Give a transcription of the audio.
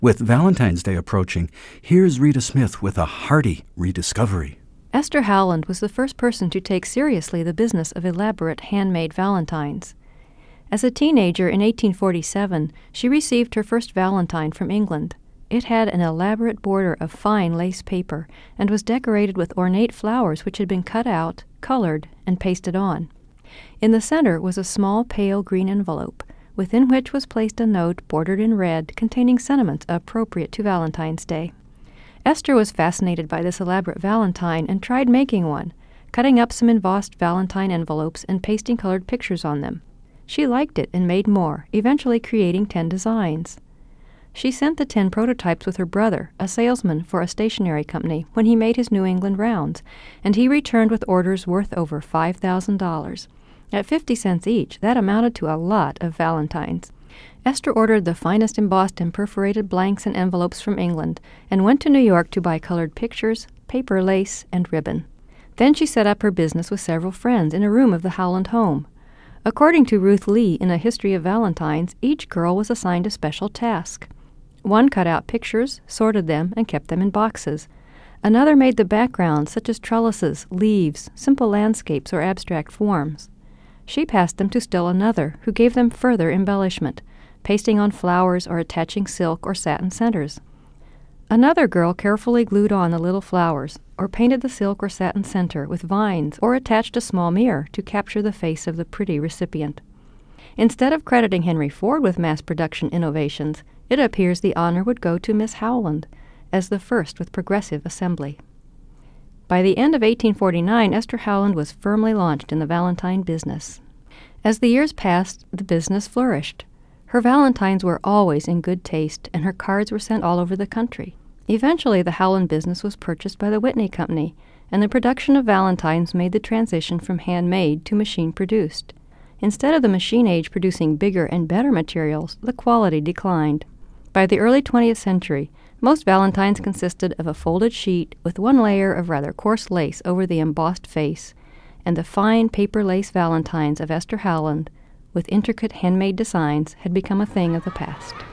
With Valentine's Day approaching, here's Rita Smith with a hearty rediscovery. Esther Howland was the first person to take seriously the business of elaborate handmade valentines. As a teenager in 1847, she received her first valentine from England. It had an elaborate border of fine lace paper and was decorated with ornate flowers which had been cut out, colored, and pasted on. In the center was a small pale green envelope, within which was placed a note bordered in red containing sentiments appropriate to Valentine's Day. Esther was fascinated by this elaborate valentine and tried making one, cutting up some embossed valentine envelopes and pasting colored pictures on them. She liked it and made more, eventually creating 10 designs. She sent the 10 prototypes with her brother, a salesman for a stationery company, when he made his New England rounds, and he returned with orders worth over $5,000. At 50 cents each, that amounted to a lot of valentines. Esther ordered the finest embossed and perforated blanks and envelopes from England and went to New York to buy colored pictures, paper lace, and ribbon. Then she set up her business with several friends in a room of the Howland home. According to Ruth Lee in A History of Valentines, each girl was assigned a special task. One cut out pictures, sorted them, and kept them in boxes. Another made the backgrounds, such as trellises, leaves, simple landscapes, or abstract forms. She passed them to still another, who gave them further embellishment, pasting on flowers or attaching silk or satin centers. Another girl carefully glued on the little flowers, or painted the silk or satin center with vines, or attached a small mirror to capture the face of the pretty recipient. Instead of crediting Henry Ford with mass production innovations, it appears the honor would go to Miss Howland, as the first with progressive assembly. By the end of 1849, Esther Howland was firmly launched in the valentine business. As the years passed, the business flourished. Her valentines were always in good taste, and her cards were sent all over the country. Eventually, the Howland business was purchased by the Whitney Company, and the production of valentines made the transition from handmade to machine-produced. Instead of the machine age producing bigger and better materials, the quality declined. By the early 20th century, most valentines consisted of a folded sheet with one layer of rather coarse lace over the embossed face, and the fine paper lace valentines of Esther Howland, with intricate handmade designs, had become a thing of the past.